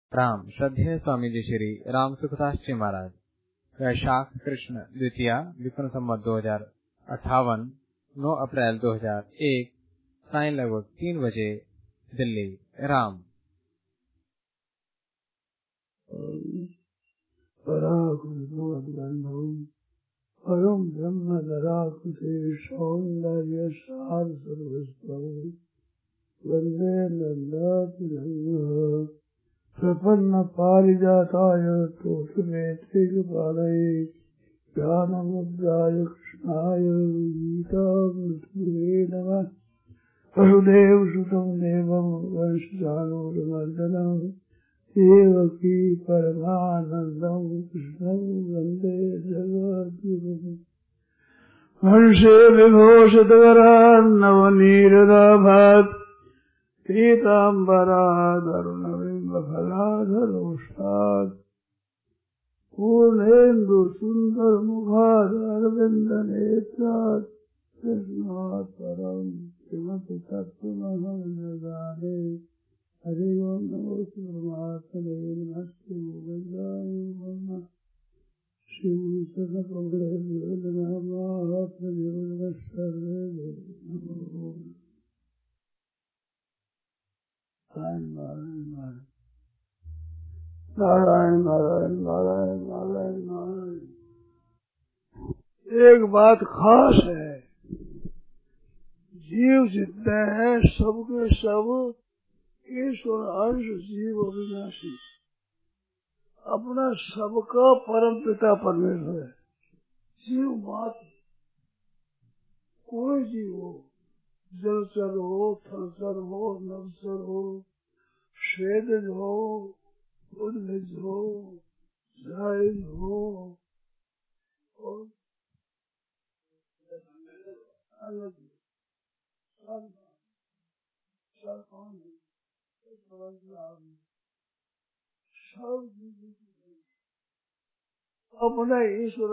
राम श्रद्धेय स्वामी जी श्री राम सुखदास जी महाराज। वैशाख कृष्ण द्वितीया विक्रम संवत 2058 9 अप्रैल 2001 सायं लगभग 3 बजे दिल्ली। राम परम ब्रह्म दराकुते सौंदर्य सार सर्वस्वं वंदे नंदातिरंग प्रपन्न पारिजाताय तोत्रवेत्रैकपाणये ज्ञानमुद्राय कृष्णाय गीतामृतये नमः। वसुदेवसुतं देवं वंशजानूरमर्दनं देवकी परमानन्दं कृष्णं वन्दे जगद्गुरुम्। हंसे विभूषितवरान्नवनीरदाभात् पीताम्बरादरुणबिम्बफलाधरोष्ठात् पूर्णेन्दुसुन्दरमुखादरविन्दनेत्रात् कृष्णात् परं किमपि तत्त्वमहं न जाने। हरि ओं नमो परमात्मने नमस्ते गोविन्दाय नमः। श्रीसनकमलेभ्यो नमः महात्मने सर्वे नमो। नारायण नारायण नारायण नारायण नारायण। एक बात खास है, जीव जितने हैं सबके सब ईश्वर अंश जीव अविनाशी, अपना सबका परम पिता परमेश्वर है। जीव मात्र कोई जीव हो, जलचर हो, थलचर हो, नवचर हो, श्वेतज हो, उद्भिज हो, जायज हो और अलग सब अपना ईश्वर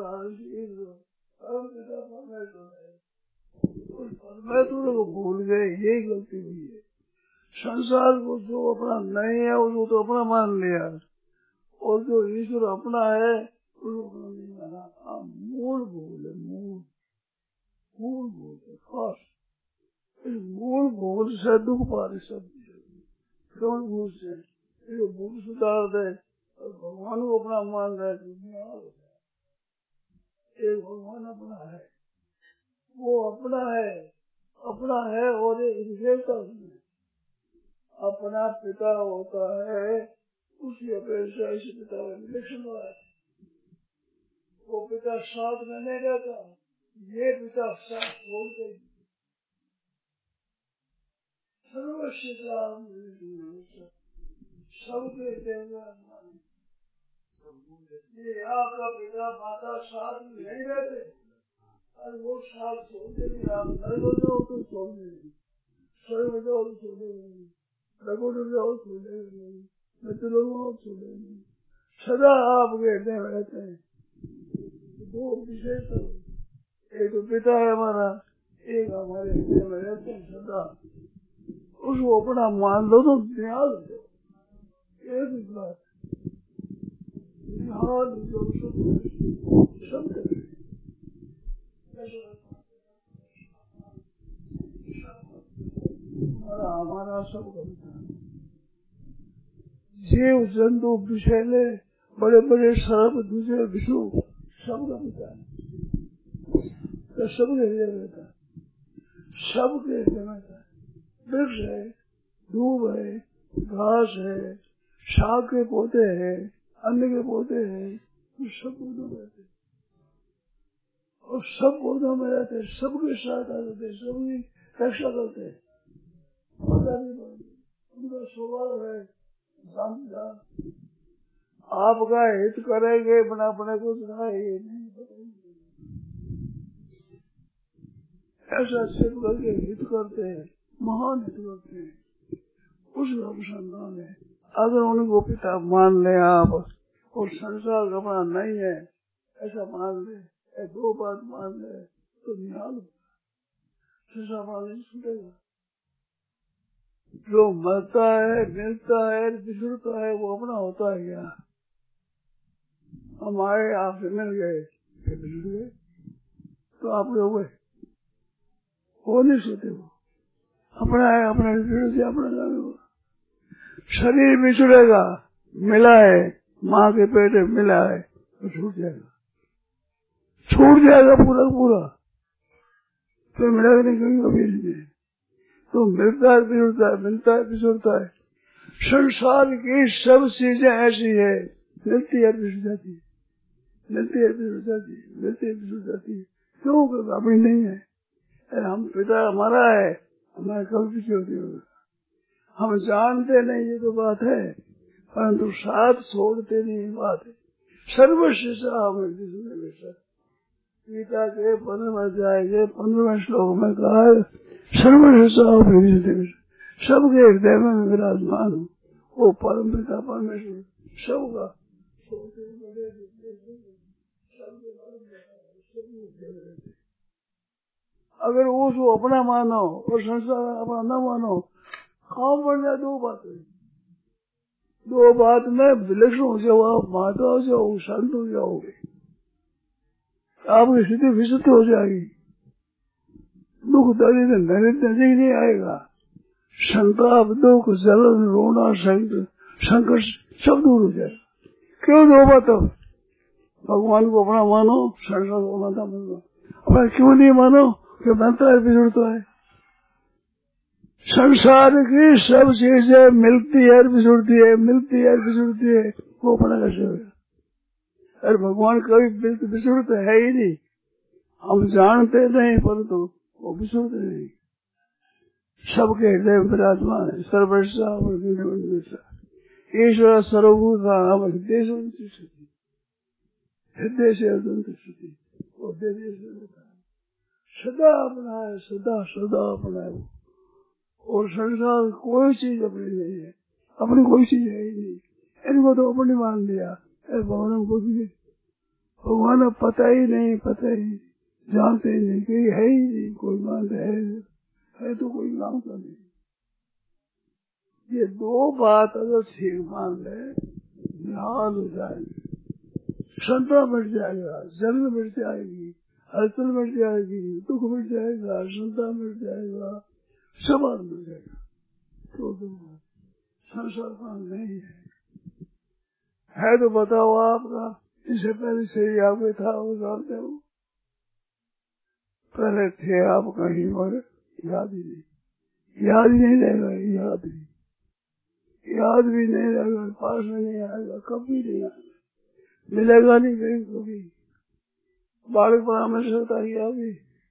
परमेश्वर को भूल गए, यही गलती हुई है। संसार को जो अपना नहीं है उसको तो अपना मान लिया, और जो ईश्वर अपना है उसको अपना नहीं माना। मूल भूल है, मूल भूल है खास। इस मूल भूल से दुख पारे सब कौन भूल से भूल सुधार दे और भगवान को अपना मान रहे। एक भगवान अपना है, वो अपना है और विशेषता उसमें अपना पिता होता है, उसकी अपेक्षा इस पिता में विलक्षण है। वो पिता साथ में नहीं रहता, ये पिता साथ छोड़ गई। सबके देवता ये आपका पिता माता साथ में नहीं रहते, और वो साथ छोड़ देंगे। आप नर्क में जाओ तो छोड़ देंगे, स्वर्ग में जाओ तो छोड़ेंगे, रघुड़ में जाओ छोड़ेंगे, मित्रों में छोड़ेंगे, सदा आपके हृदय में रहते हैं। दो विशेष, एक तो पिता है हमारा, एक हमारे हृदय में रहते हैं सदा। उसको अपना मान लो तो ध्यान दो। एक बात ध्यान दो, सब हमारा सब जीव जंतु विषैले बड़े बड़े सर्प दूसरे विष्णु सबका पिता है, तो सबके हृदय में रहता है, सबके हृदय में रहता है। वृक्ष है, धूप है, घास है, शाक के पौधे हैं, अन्न के पौधे हैं, सब पौधों में रहते, और सब पौधों में रहते, सबके साथ रहते, सबकी रक्षा करते हैं। उनका स्वभाव है आपका हित करेंगे, बना अपने को ये नहीं बताएंगे। ऐसा सिर्फ करके हित करते हैं, महान हित करते हैं। उस अनुसंधान है, अगर उनको पिता मान ले आप और संसार अपना नहीं है ऐसा मान ले, दो बात मान ले तो निहाल संसार छूटेगा। जो मरता है, मिलता है, बिछड़ता है, वो अपना होता है क्या? हमारे आपसे मिल गए, बिछड़ गए, तो आप लोग हो नहीं सकते। वो अपना है, अपना बिछड़ से अपना जाने होगा। शरीर बिछड़ेगा, मिला है, माँ के पेट में मिला है, तो छूट जाएगा, छूट जाएगा पूरा पूरा, तो मिलेगा नहीं कभी कभी नहीं। तो मिलता है, बिछड़ता है, मिलता है, बिछड़ता है। संसार की सब चीजें ऐसी है, मिलती है, बिछड़ जाती है, मिलती है, बिछड़ जाती है, मिलती है, बिछड़ जाती है। क्यों? अपनी नहीं है। हम पिता हमारा है, हमारा कभी बिछड़ नहीं होगा। हम जानते नहीं ये तो बात है, परंतु साथ छोड़ते नहीं बात है। सर्वशिक्षा हमें गीता के 15वें अध्याय के 15वें श्लोक में कहा है, सर्वशिक्षा सबके हृदय में विराजमान हो, वो परम पिता परमेश्वर सबका। अगर उसको अपना मानो और संसार अपना न मानो, काम बन जाए। दो बात में विलक्षण हो जाओ, आप माता हो जाओ, शांत हो जाओगे, आपकी स्थिति विशुद्ध हो जाएगी, दुख दर्द नजदीक नहीं आएगा, संताप, दुख, जलन, रोना, संकट सब दूर हो जाएगा। क्यों दो बात? भगवान को अपना मानो, संसार को माता मानो। अपना क्यों नहीं मानो? कि बनता है, बिगड़ता है। संसार की सब चीजें मिलती है, बिछड़ती है, मिलती है, बिछड़ती है, वो अपना कैसे होगा? अरे भगवान कभी बिछड़ते है ही नहीं, हम जानते नहीं, परंतु वो बिछड़ते नहीं, सबके हृदय में विराजमान है। सर्वस्व ईश्वर सर्वभूता हृदय से अदंत स्थिति, वो हृदय से सदा अपना है, सदा सदा अपना है। और संसार कोई चीज अपनी नहीं है, अपनी कोई चीज है ही नहीं। इनको तो अपनी मान लिया, भगवान को भी भगवान पता ही नहीं, जानते ही नहीं कि है ही नहीं, कोई मानते है तो कोई मानता नहीं। ये दो बात अगर ठीक मान ले, निहाल हो जाएगी, क्षमता बढ़ जाएगा, जन्म बढ़ जाएगी, हलचल बढ़ जाएगी, दुख बढ़ जाएगा, क्षमता बढ़ जाएगा, सब मिल जाएगा। तो संसार का नहीं है तो बताओ आपका, इससे पहले से ही आपके था, वो जानते हो, पहले थे आप कहीं और याद ही नहीं रहेगा, याद भी नहीं रहेगा, पास में नहीं आएगा, कभी नहीं आएगा, मिलेगा नहीं कहीं कभी। बालक परामर्श होता ही अभी,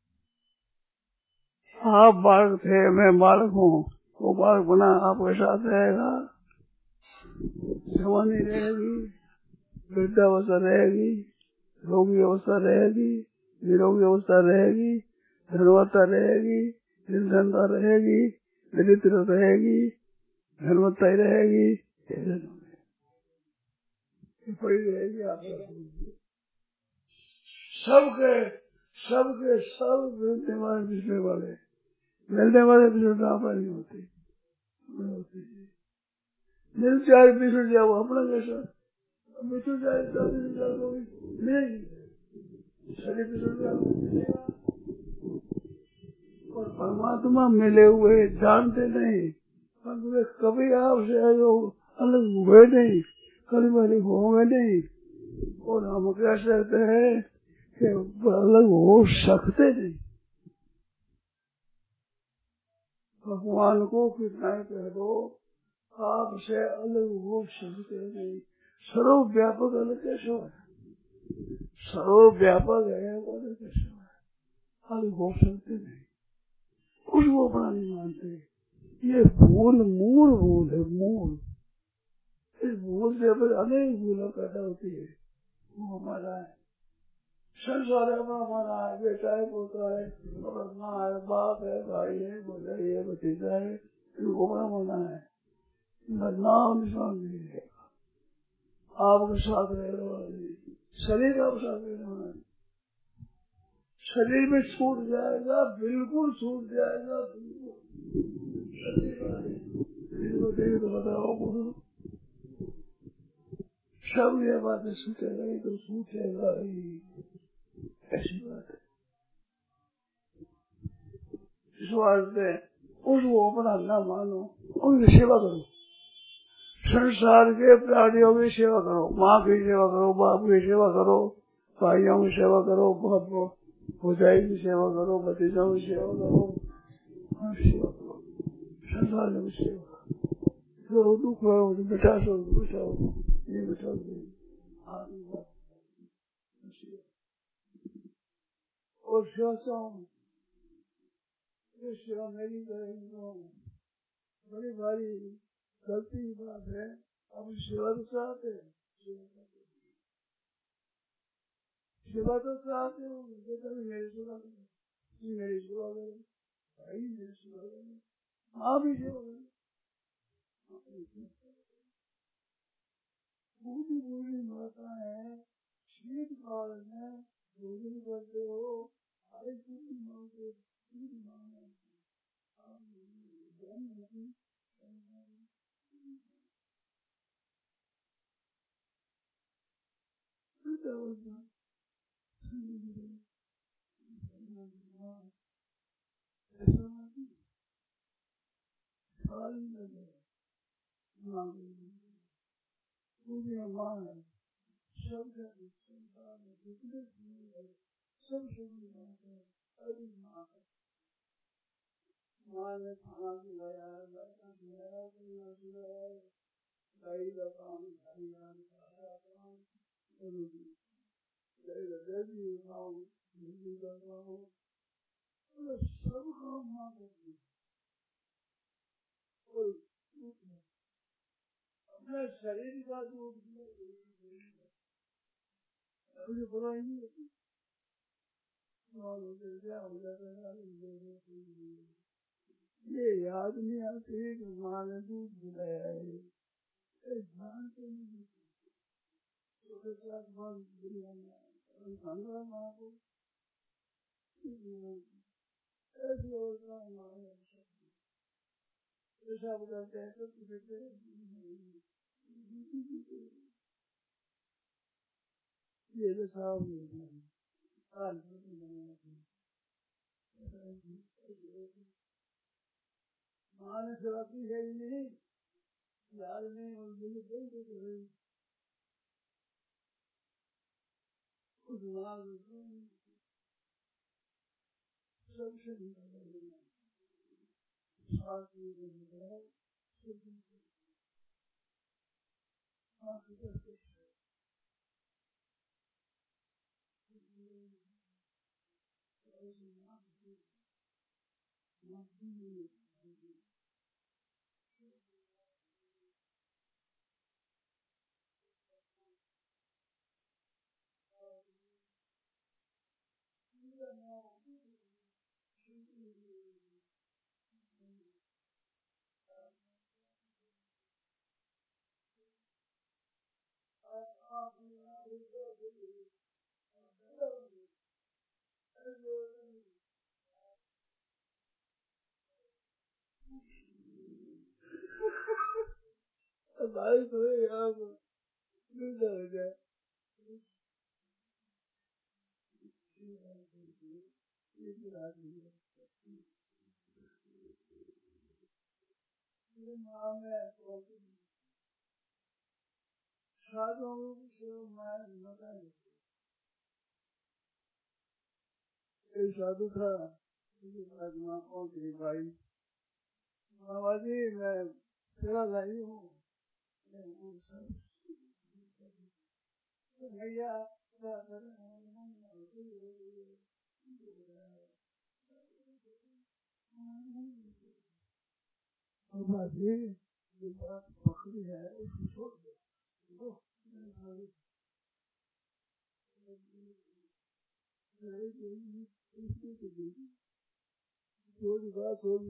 आप बालक थे, मैं बालक हूँ, वो बालक बना आपके साथ रहेगा, जवानी रहेगी, वृद्धावस्था रहेगी, रोगी अवस्था रहेगी, निरोगी अवस्था रहेगी, धनवत्ता रहेगी, निर्धनता रहेगी, दरिद्र रहेगी, धनवत्ता ही रहेगी, पड़ी रहेगी आपको। सबके सब मिलने वाले बिछड़ने वाले, मिलने वाले बिछड़ना अपना नहीं होती, मिल जाए बिछड़ जाओ अपना कैसा, बिछड़ जाए शरीर बिछड़ जाओ। और परमात्मा मिले हुए जानते नहीं, कभी आपसे अलग हुए नहीं, कभी अलग होंगे नहीं, और हम कह सकते हैं कि अलग हो सकते नहीं। भगवान को कितना कह दो, आपसे अलग हो सकते नहीं। सर्वव्यापक अलग कैसे है? सर्वव्यापक है, अलग कैसे है? अलग हो सकते नहीं, उसको अपना नहीं मानते। ये मूल है, मूल। इस भूल से अनेक भूलें पैदा होती है, वो हमारा है। संसार हमारा है, बेटा है, पोता है, माँ है, बाप है, भाई है, भगाई है, भतीजा है, इनको बड़ा माना है, नाम निशान नहीं रहेगा, आपके साथ रहेगा, शरीर आपके साथ रहेगा, शरीर में छूट जाएगा, बिल्कुल छूट जाएगा, बिल्कुल इनको देख तो बताओ बोलो, सब ये बातें सूचेगा ही तो सूचेगा ही, ऐसी बात है। इस वास्ते उसको अपना न मानो, उनकी सेवा करो। संसार के प्राणियों की सेवा करो, माँ की सेवा करो, बाप की सेवा करो, भाइयों की सेवा करो, भौजाई की सेवा करो, भतीजों की सेवा करो, सेवा करो, संसार में सेवा। जो दुख हो मिटा सो बचाओ, ये बचाओ। और सेवा चाहूँ, ये सेवा मेरी करेंगे तो बड़ी भारी गलती की बात है। अब सेवा तो चाहते हैं, सेवा तो चाहते हो, बेटा भी मेरी सेवा करो, मेरी सेवा करो, भाई मेरी सेवा करो, माँ भी सेवा करो। बूढ़ी बूढ़ी माता है, शीतकाल में भोजन करते हो, अरे बूढ़ी माँ को माँ है, सब संसार में जितने सब अभी माँ है। माँ ने खाना खिलाया, लड़का खिलाया, पीना खिलाया, गाई का काम, दही खाओ, बिजली का खाओ, सब काम माँ करती है। अपने शरीर का जो बुराई नहीं होती, ये याद नहीं आती कि माँ ने दूध पिलाया है, जानते नहीं माँ को ऐसी अवस्था ऐसा बताते हैं तो ये दशा माँ ने सेवा की है ही नहीं, याद नहीं, और मुझे उस माँ सबसे भाई तो यहाँ हो जाए साधु था भाई बाबा जी मैं सेवा लाई हूँ भैया बाबा जी ये बात पकड़ी है उसको छोड़ दो थोड़ी बात होगी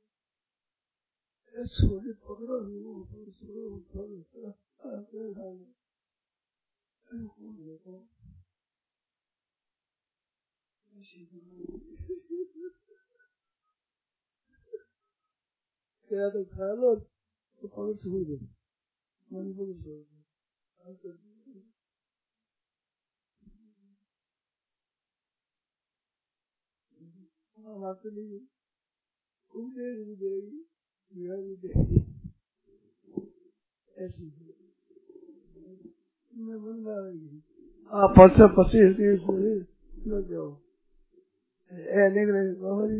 छोटी पकड़ो तेरा तो खा लो तो पकड़ छोड़ दे, मन को छोड़ दे। हमारे लिए उपदेश भी देगी, यह भी देगी, ऐसी मैं बन जाएगी। आप 25-30 लग जाओ, निकले बाबा जी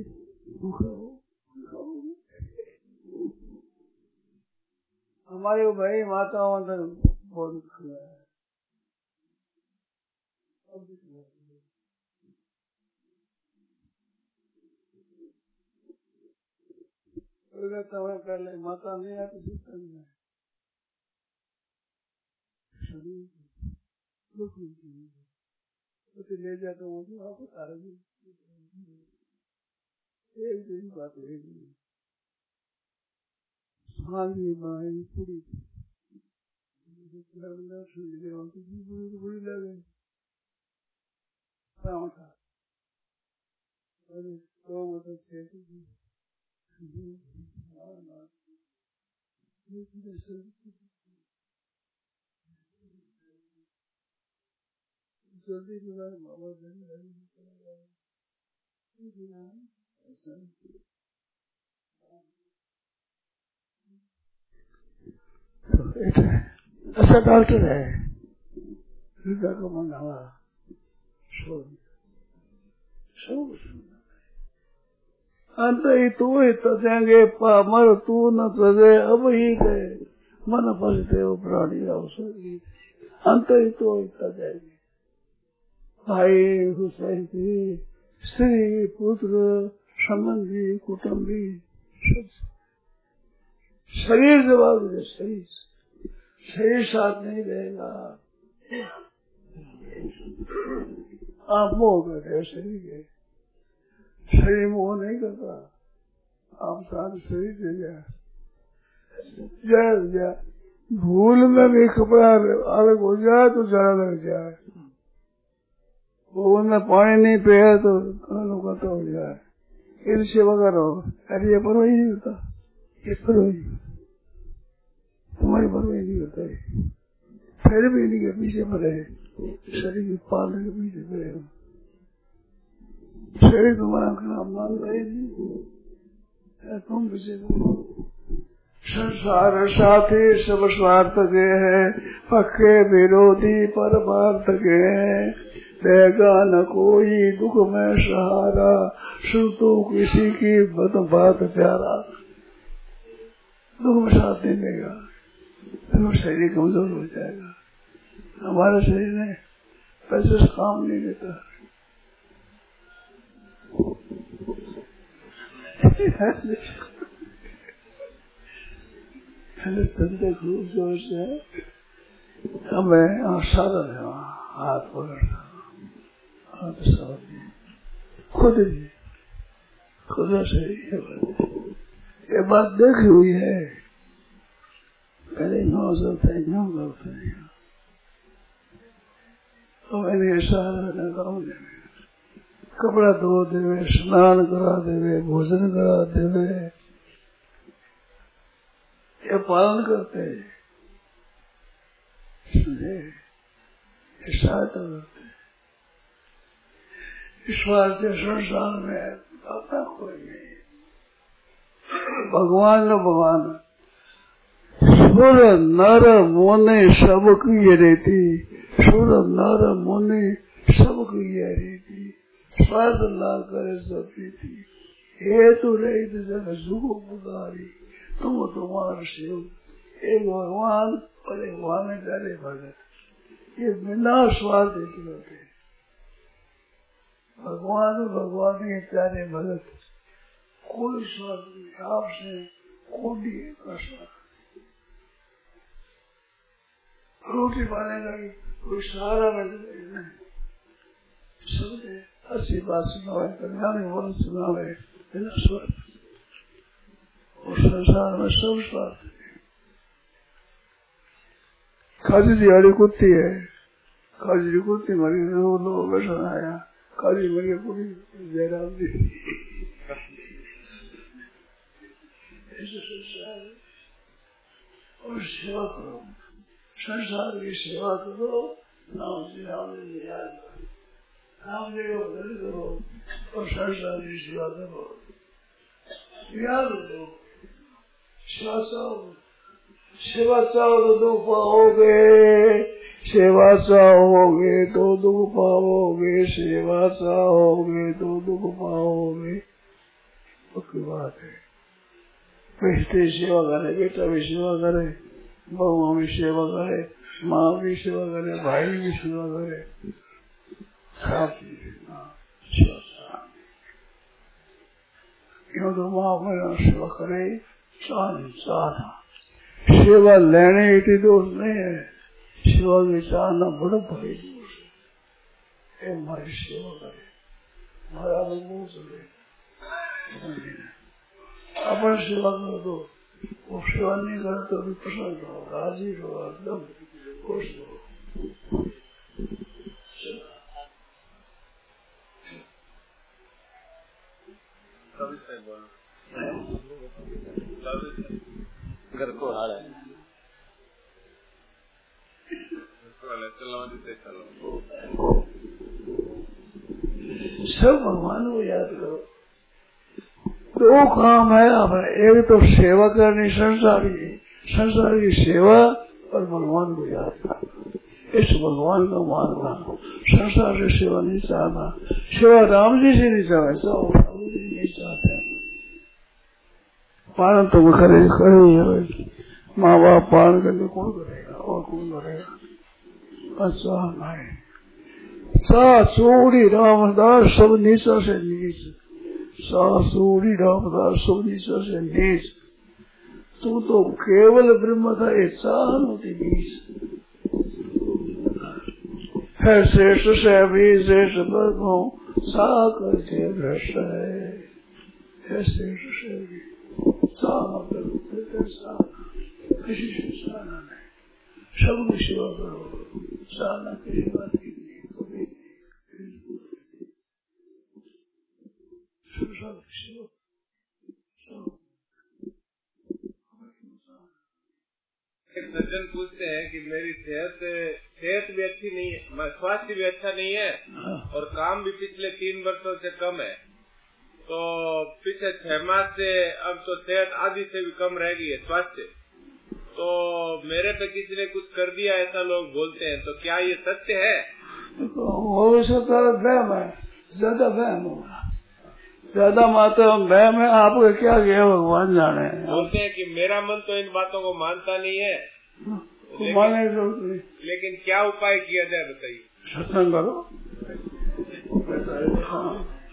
हमारे भाई माताओं अंदर बहुत खुला है। पहले माता नहीं आती सिस्टम में ले जाता हूँ आपको सारा दिन एक दिन बात है पूरी बुरी लगे जल्दी बाबा ऐसा डॉक्टर है हृदय का मन हमारा अंत ही तू ही तजेंगे मर तू न तजे अब ही गए मन फलते हो प्राणी अवसर अंत ही तो ही तजेंगे। भाई हुसैन की स्त्री पुत्र संबंधी कुटुंबी शरीर जवाब दे, शरीर साथ नहीं रहेगा। आप मोह करते शरीर के, शरीर मोह नहीं करता, आप साथ शरीर दे जाए भूल में भी कपड़ा अलग हो जाए तो जरा लग जाए, भूल में पानी नहीं पिया तो तो हो जाए, इस सेवा करो। अरे ये परवाही नहीं होता, ये परवाही तुम्हारी परवाही नहीं होता है, फिर भी नहीं के पीछे पड़े शरीर पालने के पीछे पड़े, शरीर तुम्हारा नाम मानता ही नहीं, तुम पीछे संसार साथी सब स्वार्थ के है, पक्के विरोधी परमार्थ के है, देगा न कोई दुख में सहारा, सुन तो किसी की बात प्यारा। दुख में साथ नहीं देगा तो शरीर कमजोर हो जाएगा। हमारे शरीर में पैसे से काम नहीं देता, खूब जोर से हमें साधन है, हाथ पकड़ता खुद से ये बात देखी हुई है, पहले नौ करते हैं तो मैंने सारा कपड़ा धो देवे, स्नान करा देवे, भोजन करा देवे, ये पालन करते हैं, सहायता करते। ईश्वर से संसार में अपना कोई नहीं, भगवान न भगवान सुर नर मोने सबकी रहती, सुर नर मोने सबकी रहती, स्वार्थ ना करे सबकी थी, हेतु रहित जग सुख पुकारी, तुम तुम्हार शिव एक भगवान और एक भगवान करे भगत, ये बिना स्वार्थ होते भगवान के प्यारे भगत, कोई स्वार्थ नहीं, आपसे कोई का स्वार्थ, रोटी पाने का कोई सहारा नहीं, सब अच्छी बात सुनावे, कल्याण बोल सुनावे, बिना स्वार्थ। और संसार में सब स्वार्थ है। काजी जी हरी कुत्ती है, काजी जी कुत्ती मरी लोग वैसा आया, काजी मरी पूरी जयराम जी ऐसे संसार है। और सेवा करो, संसार की सेवा करो, नाम से नाम याद करो, नाम से भजन करो और संसार की सेवा करो। याद करो, सेवा चाहो, सेवा चाहो तो दुख पाओगे, सेवा चाहोगे तो दुख पाओगे, सेवा चाहोगे तो दुख पाओगे। पक्की बात है। बेटे सेवा करे, बेटा भी सेवा करे, बहू भी सेवा करे, माँ भी सेवा करे, भाई भी सेवा करे, सब क्यों तो माँ अपना सेवा करे, चाहना सेवा लेने इतनी दोष नहीं है, सेवा की चाहना बड़ा बड़ी दोष है। हमारी सेवा करे, हमारा अनुभव चले, अपन सेवा कर दो, वो सेवा नहीं करे तो भी पसंद हो, राजी हो, एकदम खुश हो। घर को हाल है, सब भगवान को याद करो। दो काम है अपने, एक तो सेवा करनी संसार की सेवा और भगवान को याद करना। इस भगवान को मानना, संसार से सेवा नहीं चाहना। सेवा राम जी से नहीं चाहते, राम जी नहीं चाहते। पालन तो करे ही है, माँ बाप पालन करने कौन करेगा और कौन करेगा। अच्छा नहीं, सासुरी रामदास सब नीचा से नीच, सासुरी रामदास सब नीचा से नीच। तू तो केवल ब्रह्म था, ये चाहन होती नीच है। श्रेष्ठ से भी श्रेष्ठ बर्मो सा करके भ्रष्ट है। श्रेष्ठ से भी किसी से चाहना नहीं, सबकी सेवा करो, चाहना किसी बात की नहीं, कभी एक सज्जन पूछते हैं कि मेरी सेहत भी अच्छी नहीं है, स्वास्थ्य भी अच्छा नहीं है और काम भी पिछले 3 वर्षों से कम है, तो पिछले 6 मास से अब तो सेहत आधी से भी कम रह गई है स्वास्थ्य, तो मेरे पे किसी ने कुछ कर दिया ऐसा लोग बोलते हैं, तो क्या ये सत्य है? हो सकता है वहम है, ज्यादा वहम होगा, ज्यादा मात्रा वहम है। आपको क्या किया भगवान जाने। बोलते हैं कि मेरा मन तो इन बातों को मानता नहीं है, लेकिन क्या उपाय किया जाए बताइए। सत्संग करो। हाँ।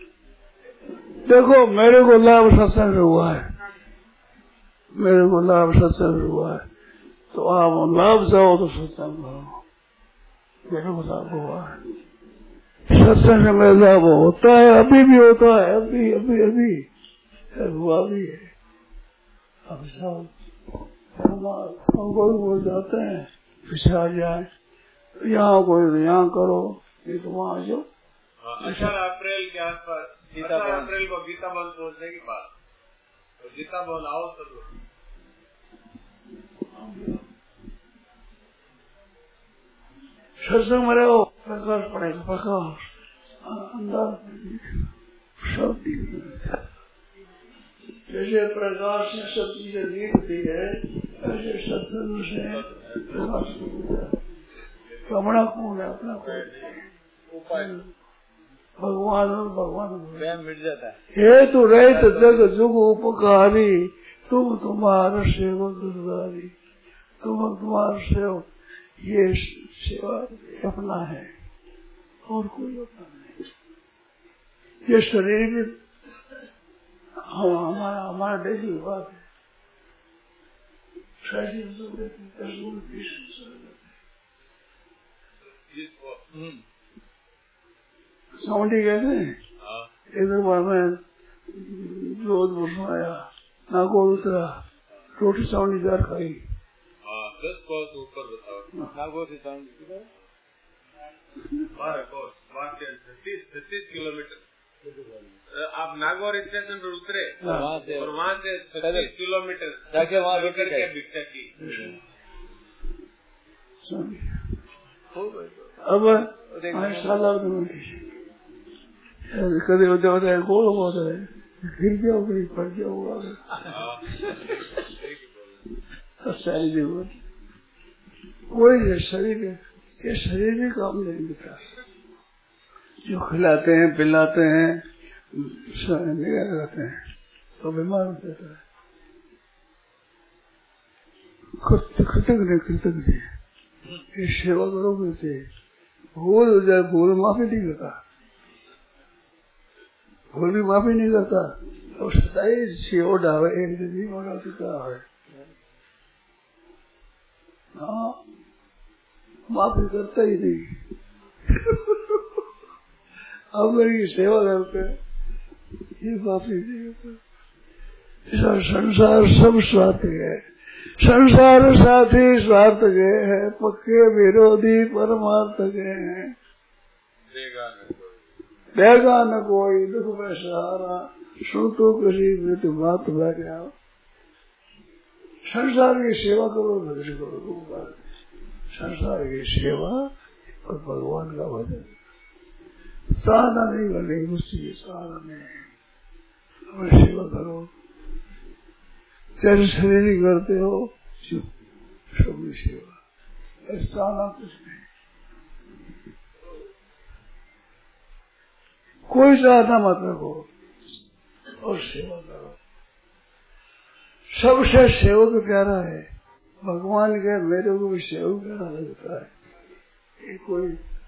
देखो मेरे को लाभ सत्संग हुआ है, मेरे को लाभ सत्संग हुआ है, तो आप लाभ जाओ तो सत्संग करो। मेरे को लाभ हुआ है, सत्संग में लाभ होता है, अभी भी होता है, अभी अभी अभी हुआ भी है। अब सब कोई बोल जाते हैं पीछे आ जाए, यहाँ कोई यहाँ करो, ये तो वहाँ जो 18 अप्रैल के आसपास, 18 अप्रैल को गीता भवन पहुँचने की बात, तो गीता भवन आओ सब सत्संग में रहो, प्रकाश पड़ेगा, प्रकाश अंदर सब जैसे प्रकाश से सब चीजें दिखती है, ऐसे सत्संग से प्रकाश अपना कौन है, अपना कौन भगवान और भगवान मिट जाता है। हे तो रहित जग जुग उपकारी, तुम तुम्हारा सेवक दुर्गारी, तुम तुम्हारा सेवक, ये सेवा अपना है और कोई अपना नहीं। ये शरीर भी हमारा देखी बात है, साउंडी कहते हैं। एक बार मैं जोधपुर में आया, नागौर उतरा, रोटी साउंडी जार खाई। 10 कोस ऊपर बताओ, नागौर से साउंडी 36 किलोमीटर आप नागौर स्टेशन पर उतरे और वहाँ से 25 किलोमीटर जाके वहाँ करके भिक्षा की। अब कभी होते होते गोल होता है, गिर जाओगे पड़ जाओगा। कोई शरीर ये शरीर भी काम नहीं देता। जो खिलाते हैं पिलाते हैं निगाह रखते हैं तो बीमार हो जाता है। कृतज्ञ ये सेवा करोगे थे भूल हो जाए, भूल माफी नहीं करता, भूल भी माफी नहीं करता और सदाई सेवा डावे एक दिन बना चुका है। हाँ माफी करता ही नहीं। अब मेरी सेवा करते ये माफी नहीं करता। संसार सब स्वार्थ है, संसार साथी स्वार्थ के है, पक्के विरोधी परमार्थ के हैं। देगा न कोई दुख में सहारा, सुन तो किसी मृत्यु बात बैठे आओ। संसार की सेवा करो, भजन करो। संसार की सेवा और भगवान का भजन साधना नहीं करनी, उसकी साधना नहीं। हमें सेवा करो, चाहे शरीर नहीं करते हो सबकी सेवा, साधना कुछ नहीं। कोई साधना मत रखो और सेवा करो। सबसे सेवक प्यारा है भगवान के, मेरे को भी सेवक प्यारा लगता है। कोई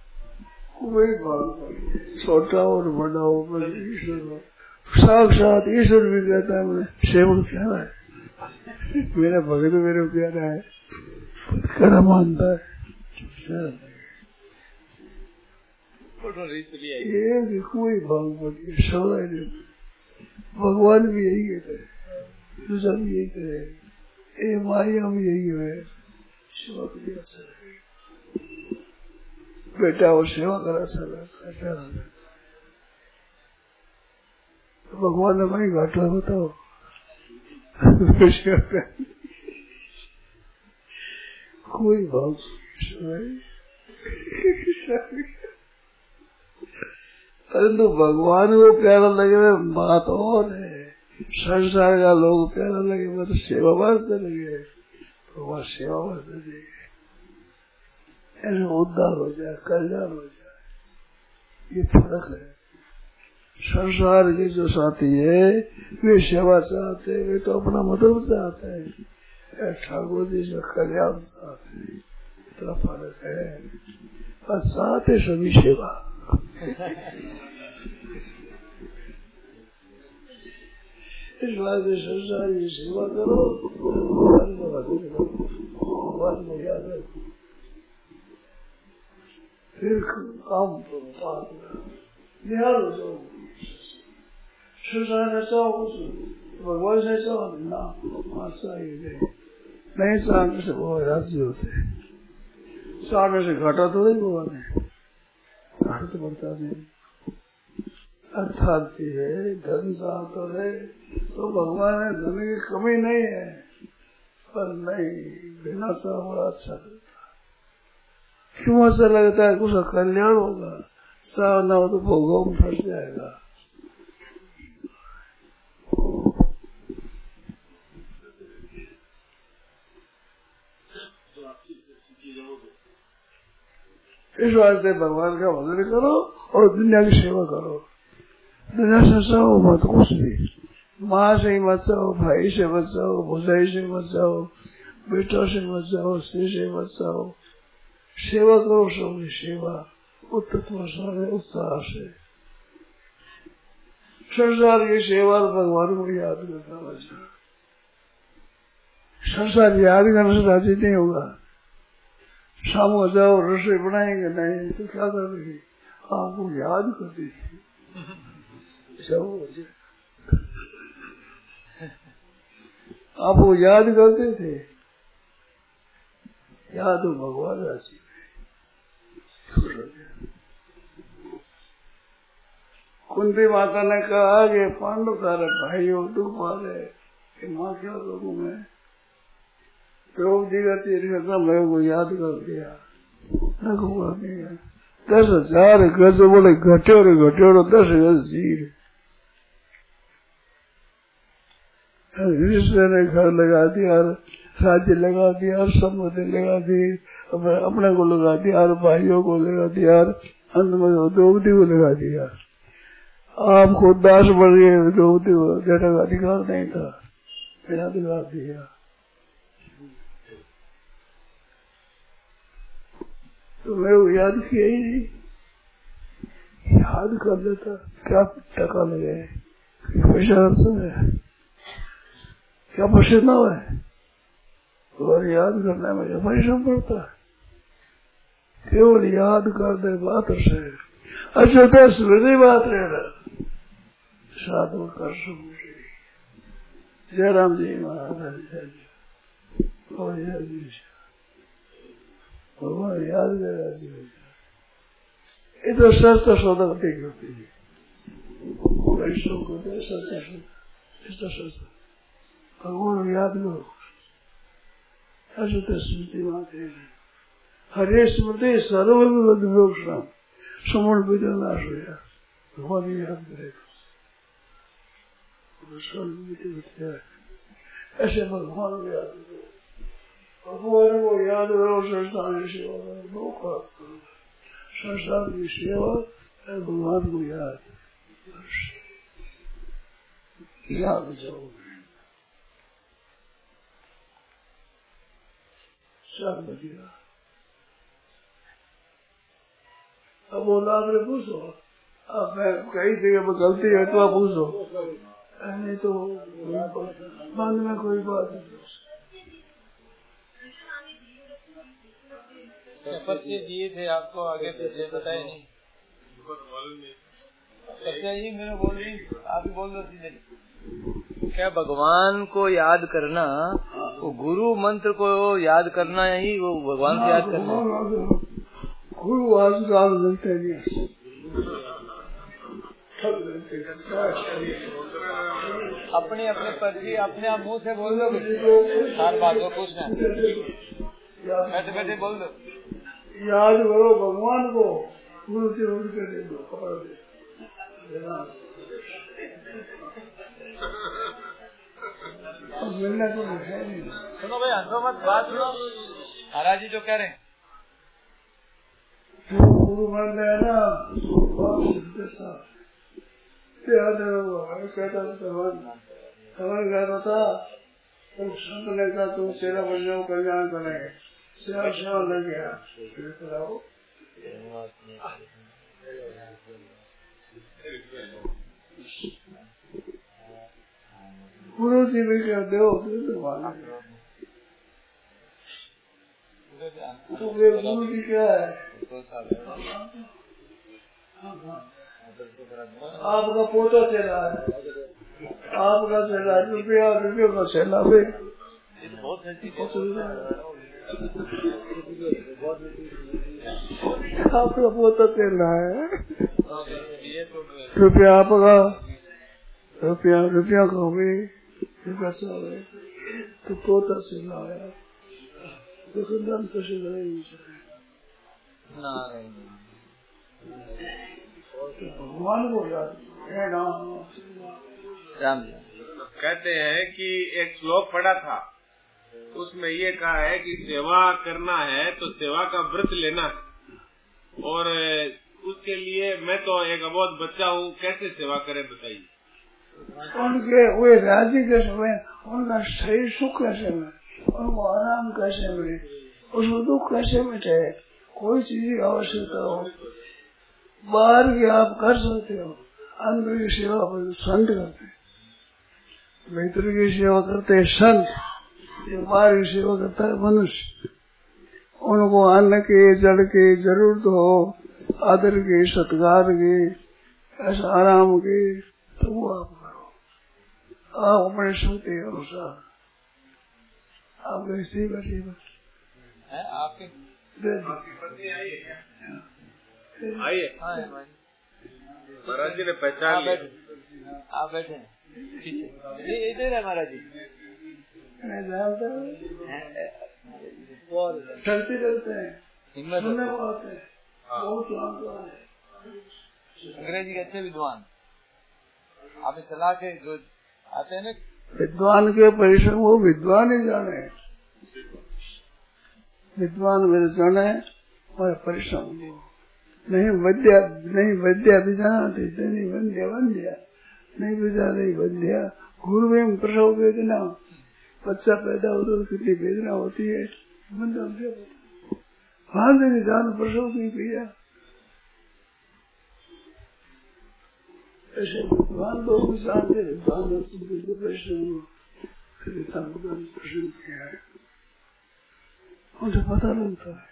छोटा और बड़ा हो, ईश्वर हो, साक्षात ईश्वर भी कहता है मैं सेवक प्यारा है, मेरा भगत मेरे को प्यारा है, क्या मानता है। ये कोई भगवान भी यही कहते हैं, दूसरा भी यही कहे, ए माया भी यही है, सेवा करिए सर, बेटा और सेवा करा सर। तो भगवान ने भाई घाटा बताओ कोई भाव परंतु भगवान को प्यारा लगे बात और है, संसार का लोग प्यारा लगे तो सेवा वास्ते लगे, भगवान सेवा वास्ते लगे, ऐसे उद्धार हो जाए, कल्याण हो जाए। ये फर्क है। संसार के जो साथी है वे सेवा चाहते, वे तो अपना मतलब चाहते हैं, ठाकुर जी से कल्याण चाहते हैं, इतना फर्क है। और चाहते सभी सेवा। इस बात में संसार की सेवा करो, भगवान को याद रखो, फिर काम करो, निहाल हो जाओ। संसार ऐसा हो भगवान से ऐसा ना नहीं, चाहने से वो राज्य होते, चाहने से घाटा थोड़ा ही भगवान है, घाटा तो बढ़ता नहीं। अर्थात है धन चाहता है तो भगवान है, धन की कमी नहीं है, पर नहीं बिना चाह बड़ा अच्छा लगता। क्यों अच्छा लगता है? उसका कल्याण होगा, चाह ना हो तो भोगों में फंस जाएगा। इस वास्ते भगवान का भजन करो और दुनिया की सेवा करो। दुनिया से बचाओ मत कुछ भी, माँ से ही मत जाओ, भाई से मत जाओ, भुजाई से मत जाओ, बेटा से मत जाओ, स्त्री से मत जाओ। सेवा करो, सबकी सेवा उत्साह से। संसार की सेवा भगवान को याद करना बचा। संसार याद करने से राजी नहीं होगा। शाम को जाओ रसोई बनाएंगे नहीं तो क्या करेंगे, आपको याद करती थी आप वो याद करते थे, याद हो भगवान राशि। कुंती माता ने कहा कि पांडव तारे भाई हो, तू पाले कि माँ क्या करूँ मैं। द्रौपदी का तीर्थ मैं को याद कर दिया, रखूंगा नहीं। 10,000 गज बोले घट्योड़ो 10 गज चीर। ऋषि ने घर लगा दिया, राज्य लगा दिया, सम्पत्ति लगा दी, अपने को लगा दिया, और भाइयों को लगा दिया, अंत में द्रौपदी को लगा दिया। आप खुद दास बन गए, द्रौपदी को बेटा का अधिकार नहीं था, बिना दिला दिया। तो मैं वो याद किया ही नहीं, याद कर लेता क्या टका लगे, पैसा है क्या पसीना है, और याद करने में परिश्रम पड़ता है। केवल याद कर दे बात से अच्छा तो स्मृति बात रहना साधु कर समझे। जयराम जी महाराज भगवान याद करेगा जी, ये तो सस्ता सौदा करती होती है, परिश्रम करते सस्ता सस्ता भगवान याद करो। अशुद्ध स्मृति माते हरे स्मृति सर्वोक्षण समूल नाश हो गया, भगवान याद करेगा। ऐसे भगवान को याद करो, भगवान को याद करो, संस्थान की सेवा करो, संस्थान की सेवा भगवान को याद जाओ। सब बचिएगा। अब बोला आपने पूछो, अब मैं कई जगह पर गलती है तो आप पूछो, नहीं तो मन में कोई बात नहीं। तपस्या दिए थे आपको, आगे पीछे बताए नहीं, सत्याजी मेरे बोल रही, आप ही बोल दो सीधे। क्या भगवान को याद करना, वो गुरु मंत्र को याद करना ही वो भगवान को याद करना। गुरु आजकल मिलते नहीं, अपने अपने पर्ची अपने आप मुंह से बोल दो, हर बात को पूछना बैठे बैठे बोल दो। याद करो भगवान को, गुरु से उठ के दे दो, कपड़ा दे। मिलना तो है नहीं। सुनो भाई, हंसो मत, बात सुनो। महाराज जी जो कह रहे हैं, गुरु मान है ना, कहता था तुम संत लेता, तुम सेवा बन जाओ, कल्याण करेंगे, सेवा लग गया। गुरु जी भी कहते हो तो वे गुरु जी क्या है, आपका पोता चला है, आपका चला रुपया का चला वे आपका पोता चला है, रुपया आपका, रुपया का भी तो पोता चला है, तो सुंदर खुशी रहेगी। भगवान को याद कहते हैं कि एक श्लोक पढ़ा था, उसमें ये कहा है कि सेवा करना है तो सेवा का व्रत लेना है, और उसके लिए मैं तो एक अबोध बच्चा हूँ, कैसे सेवा करें बताइए। उनके वे राज्य के समय उनका शरीर सुख कैसे में, उनको आराम कैसे मिले, उसको दुख कैसे मिटे, कोई चीज की आवश्यकता हो, बाहर की आप कर सकते हो, अंदर की सेवा संत करते हैं, भीतर की सेवा करते हैं संत, बाहर की सेवा करता है मनुष्य। उनको अन्न की जल की जरूरत हो, आदर की सत्कार की, ऐसा आराम की, तो वो आप करो, आप अपने शक्ति अनुसार आप ऐसी बची आपकी पत्नी आई है क्या? आई है। महाराज जी ने पहचान लिया। आप बैठे पीछे, इधर है महाराज जी। चलते रहते हैं, हिम्मत सुनने को आते हैं, बहुत जानकार है। अंग्रेजी के अच्छे विद्वान, आपने चला के जो आते हैं ना, विद्वान के परिश्रम वो विद्वान ही जाने, विद्वान मेरे जाने और परिश्रम नहीं वैद्या भी जाना नहीं वंद्या नहीं विद्या नहीं वंद्या। गुरु में प्रसव वेदना, बच्चा पैदा होता है तो कितनी वेदना होती है, वहां से निशान प्रसव की पीड़ा। ऐसे विद्वान लोग भी जानते, विद्वान परिश्रम किया है, मुझे पता लगता है।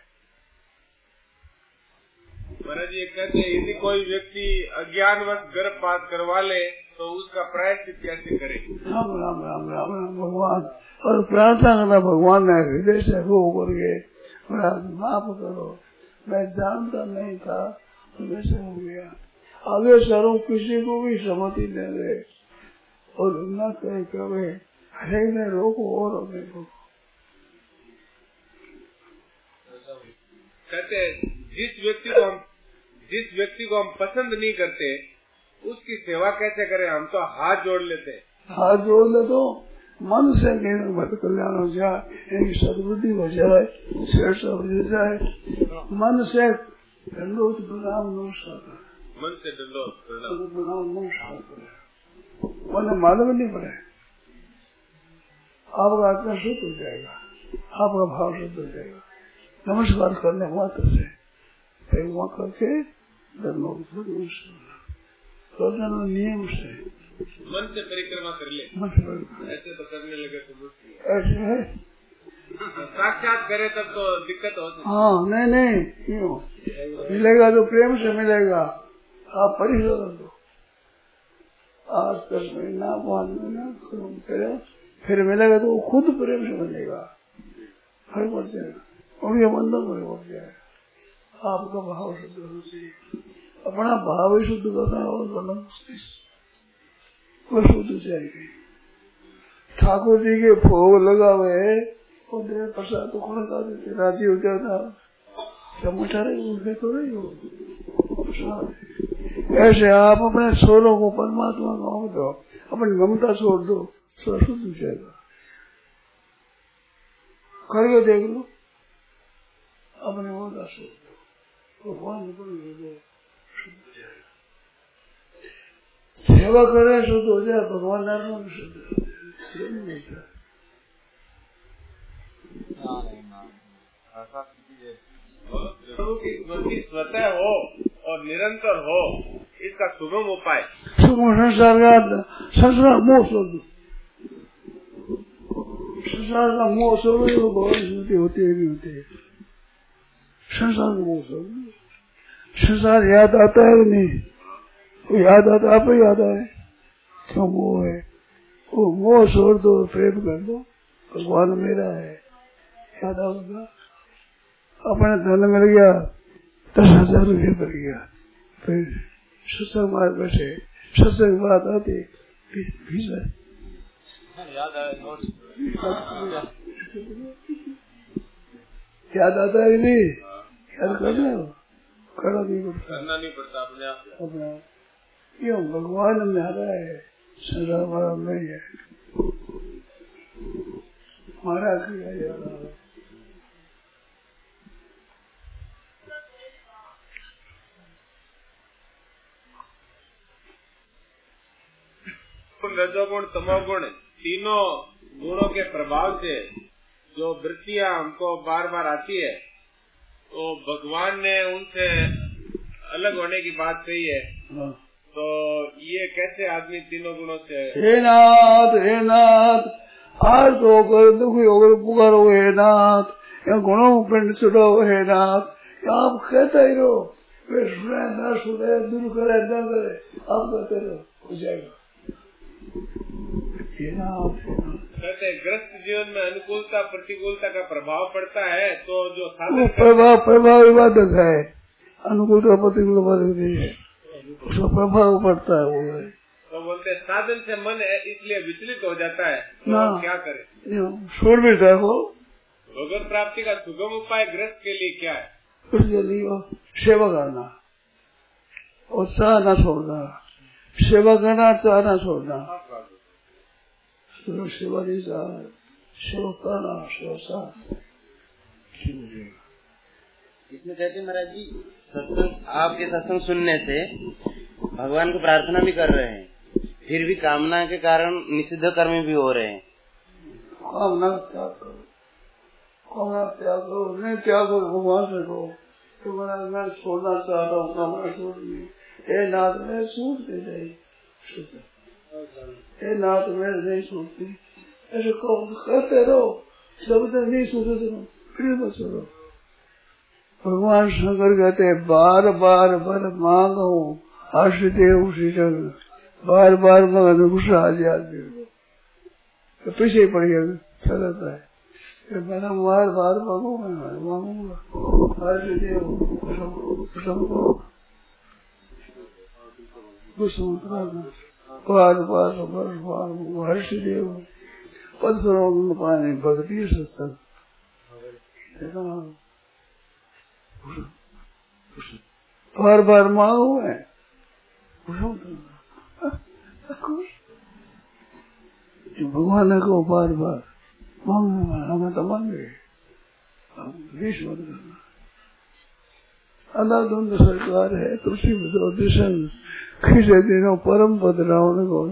महाराज ये कहते हैं यदि कोई व्यक्ति अज्ञानवश गर्भपात करवा ले तो उसका प्रायश्चित कैसे करे? राम राम राम राम राम भगवान, और प्रार्थना करना भगवान ने हृदय से रो करके माफ करो, मैं जानता नहीं था वैसे हो गया। आगे सरों किसी को भी सहमति न दे और न कहे कहे हरे में रोको और हमें रोको। कहते जिस व्यक्ति को हम पसंद नहीं करते उसकी सेवा कैसे करें? हम तो हाथ जोड़ लेते हैं। हाथ जोड़ ले तो मन से मत कल्याण हो जाए, इनकी सद्बुद्धि हो जाए, श्रेष्ठ हो जाए। मन से दंडोत प्रणाम नमस्कार, मन से दंडोत प्रणाम नमस्कार करें, मन मालूम नहीं पड़े, आपका आत्मा शुद्ध हो जाएगा, आपका भाव शुद्ध हो जाएगा। नमस्कार करने मात्र से वहाँ करके रोजाना नियम से मन से परिक्रमा कर ले। ऐसे तो करने लगे तो मुश्किल ऐसे है, साक्षात करे तब तो दिक्कत हो सकती। हाँ नहीं क्यों मिलेगा तो प्रेम से मिलेगा। आप परिश्रम दो, आज 10 महीना 5 महीना श्रम करे, फिर मिलेगा तो खुद प्रेम से मिलेगा, हर बढ़ जाएगा, उनके बंधन में बढ़ जाएगा। आपका भाव शुद्ध होना चाहिए, अपना भाव ही शुद्ध करना और बना वो शुद्ध चाहिए। ठाकुर जी के भोग लगा हुए और देर प्रसाद तो खुद खा देते, राजी हो जाता, जब मिठाई उनके तो नहीं हो। ऐसे आप अपने स्वरों को परमात्मा को दो, अपनी ममता छोड़ दो, स्वर शुद्ध हो जाएगा। करके देख लो, अपने ममता छोड़ दो, भगवान सेवा करे शुद्ध हो जाए, भगवान नाम शुद्ध नहीं था। प्रभु की स्मृति स्वतः हो और निरंतर हो, इसका सुगम उपाय संसार मोह छोड़ दो, संसार का मोह छोड़ दो, भगवान स्मृति होती है नहीं होती है। संसार का मोह छोड़ दो, संसार याद आता है नहीं, वो याद आता, आप ही याद आए, क्यों मोह है, वो मोह छोड़ दो, प्रेम कर दो, भगवान मेरा है, याद आओगा। अपने धन मिल गया, 10,000 रुपये मिल गया, फिर सत्संग मार्ग बैठे, सत्संग बात आती याद आता है नहीं, याद करना नहीं पड़ता अपने। क्यों भगवान हमारा है, सदा हमारा नहीं है, हमारा किया जा रहा है। रजोगुण तमोगुण तीनों गुणों के प्रभाव से जो वृत्तियां हमको बार बार आती है, तो भगवान ने उनसे अलग होने की बात कही है। तो ये कैसे आदमी तीनों गुणों से? हे नाथ आज होकर दुखी होकर पुकारो, हे नाथ या गुणों पिंड छुड़ो, हे नाथ आप कहते ही रहो, वे सुने न सुने, दूर करे न करे, आप कहते रहो, हो जाएगा। कहते ग्रस्त जीवन में अनुकूलता प्रतिकूलता का प्रभाव पड़ता है, तो जो साधन प्रभाव इबादत है, अनुकूलता प्रतिकूलता नहीं है, उसका प्रभाव पड़ता है वो है। तो बोलते हैं साधन से मन इसलिए विचलित हो जाता है, तो क्या करे? छोड़ भी देखो, भगवत प्राप्ति का सुगम उपाय गृहस्थ के लिए क्या है? उसके लिए सेवा करना, उत्साह न छोड़ना, सेवा करना, चाह न छोड़ना, सेवा नहीं चाह, सेवा करना, सेवा। इसमें कहते महाराज जी, सत्संग, आपके सत्संग सुनने से भगवान को प्रार्थना भी कर रहे हैं, फिर भी कामना के कारण निषिद्ध कर्म भी हो रहे हैं। कामना त्याग करो, कामना त्याग करो, नहीं त्याग करो, भगवान से कहो तो मैं छोड़ना चाहता हूँ, कामना छोड़नी, ये नाथ में छूटती नहीं, ये नाथ में नहीं छूटती, ऐसे कहते रहो, सब तक नहीं छूटे फिर मत छोड़ो। भगवान शंकर कहते बार बार बर मांगो आश्रिदेव श्रीजन, बार बार मांगो गुस्सा आ जाते तो पीछे पड़ गया चलता है, मैंने बार बार मांगूंगा आश्रिदेव बार बार हर्षदेव पद सर्वों पाने भक्ति सत्संग बार बार मांगो है, भगवान को बार बार मांगो, हमें तो मांगे अनाधुंद सरकार है, तुलसी दिशन खींचे दिनों परम पद रावण को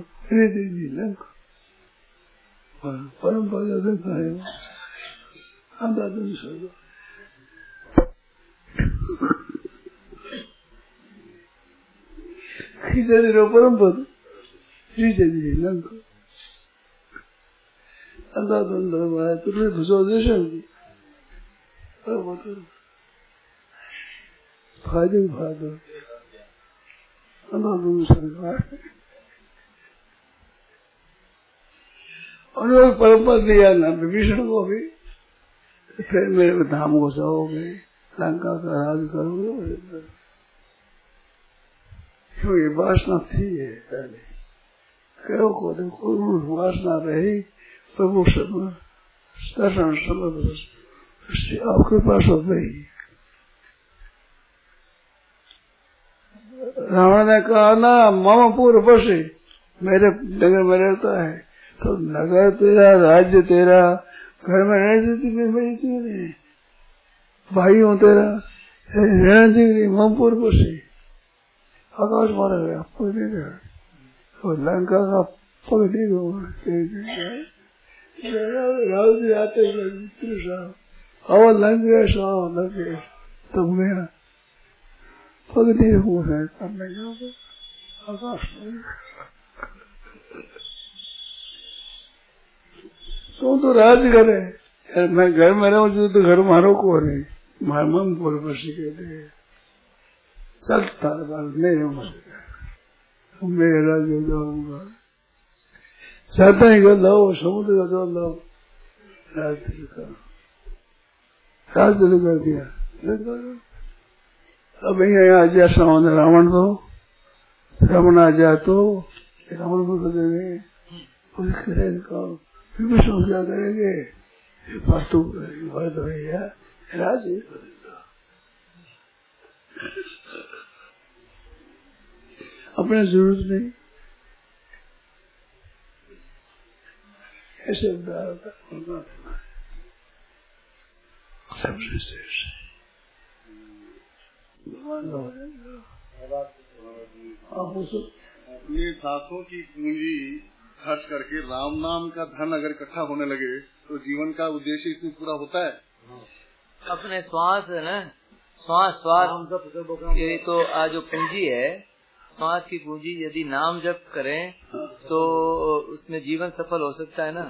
परम पद है अनाधुंद सरकार। खींचे दिनों परम पद लंक अंधाधुंध तुलसी भुजो दिशन फायदे फायदे अनाधुंद सरकार उन्होंने परम पद दिया ना विभीषण को भी, फिर मेरे धाम को जाओगे, लंका का राज करोगे, क्यों ये वासना थी है पहले, कहो को देखो वासना रही प्रभु दर्शन समझ आपके पास हो गई। रावण ने कहा ना मम पूर्व बसे, मेरे नगर में रहता है, तो नगर तेरा, राज्य तेरा, घर में रहने देती मेरी तेरे भाई हूँ तेरा, रहने देगी मम पूर्व बसे, आकाश मारा गया पग नहीं गया, और लंका का पग नहीं गया, राज आते और लंग गए साव लगे तो मेरा पग नहीं हुआ है, तब मैं जाऊंगा आकाश तो राज करे, मैं घर में रहूं तो घर मारो को रहे, मार मम पूर्व बसी कहते चलता मेरे राज्य जाऊंगा, चाहता ही कर लो समुद्र का चल लो, राज्य कर दिया। अब यहाँ आ जाए सामने रावण, तो रावण आ जाए तो रावण को दे देंगे, विभीषण क्या करेंगे, फालतू भैया राज्य अपने जरूरत नहीं, ऐसे सबसे श्रेष्ठ अपने सासों की पूंजी खर्च करके राम नाम का धन अगर इकट्ठा होने लगे तो जीवन का उद्देश्य इसमें पूरा होता है। अपने श्वास है ना, श्वास ये तो जो पूंजी है, श्वास की पूंजी यदि नाम जप करें तो उसमें जीवन सफल हो सकता है ना।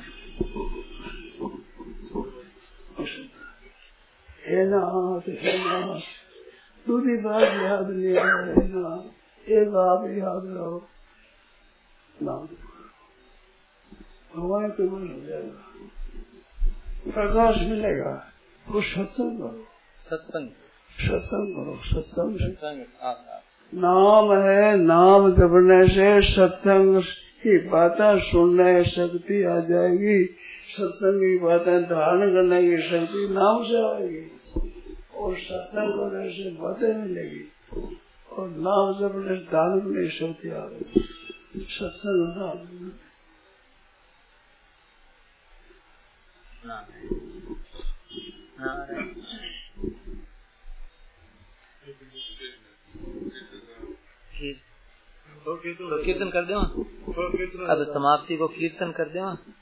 दूसरी बात याद नहीं है, एक आप याद रहो, नाम भगवान के मन हो जाएगा, प्रकाश मिलेगा। वो सत्संग करो, सत्संग करो, सत्संग नाम है, नाम जपने से सत्संग की बातें सुनने की शक्ति आ जाएगी। सत्संग की बातें धारण करने की शक्ति नाम से आएगी और सत्संग करने से बातें मिलेगी और नाम जपने से धारण करने की शक्ति आ गई। सत्संग नाम तो कीर्तन कर दो। अब समाप्ति को कीर्तन कर दो।